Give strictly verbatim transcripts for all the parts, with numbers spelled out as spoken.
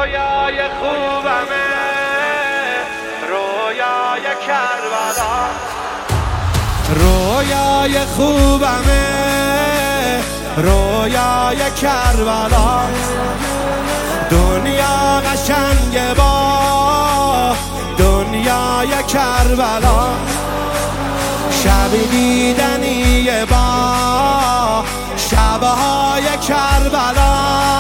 رویای خوبمه، رویای کربلا. رویای خوبمه، رویای کربلا. دنیا قشنگه با دنیای کربلا. شب دیدنیه با شبهای کربلا.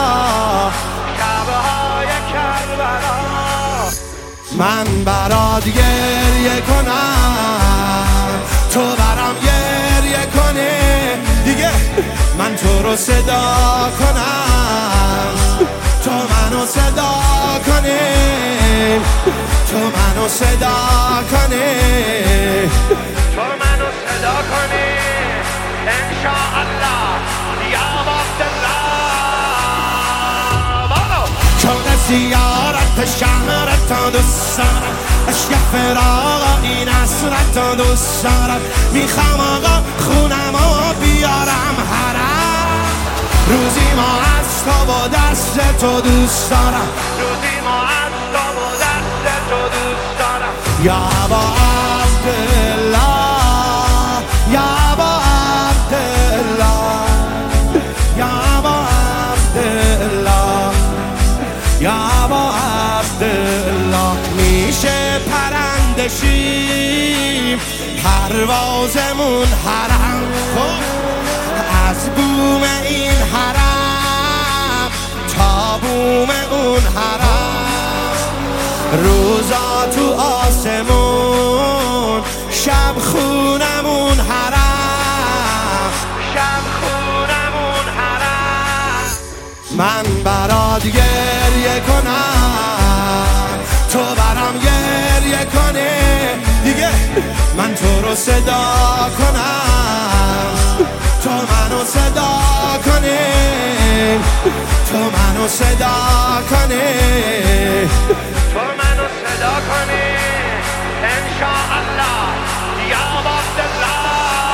شبهای کربلا. من برات گریه کنم، تو برام گریه کنی دیگه. من تو رو صدا کنم، تو منو صدا کنی، تو منو صدا کنی، تو منو صدا کنی انشاءالله یا عبدالله. برو چون زیارت شهرت دوست دارم، عشق فراق این حسرت دوست دارم. میخوام آقا خونمو بیارم حرم، روزی ما از تو و دست تو دوست دارم، روزی ما از تو و دست تو دوست دارم. یا ابا عبدالله، یا ابا عبدالله، یا ابا عبدالله، یا ابا عبدالله. میشه پرنده شیم پروازمون حرم، از بوم این حرم تا بوم اون حرم. روزا تو آسمون، شب خونمون حرم، شب خونمون حرم. من برات گریه کنم، تو برام گریه کنی دیگه. من تو رو صدا کنم، تو منو صدا کنی، تو منو صدا کنی، تو منو صدا کنی انشاءالله یا عبدالله.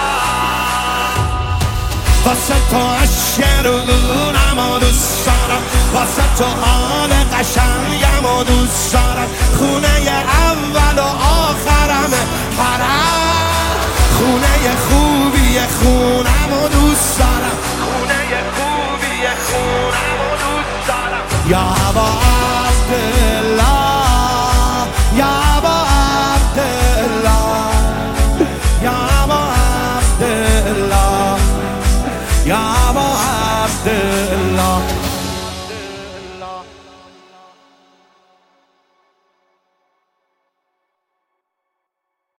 واسه تو عشق رونم و دوست دارم، واسه تو حال قشنگم و دوست دارم. خونه اول و آخرم حرم، خونه خوبی خونم و دوست دارم، خونه خوبی خونم و دوست دارم. یا ابا عبدالله.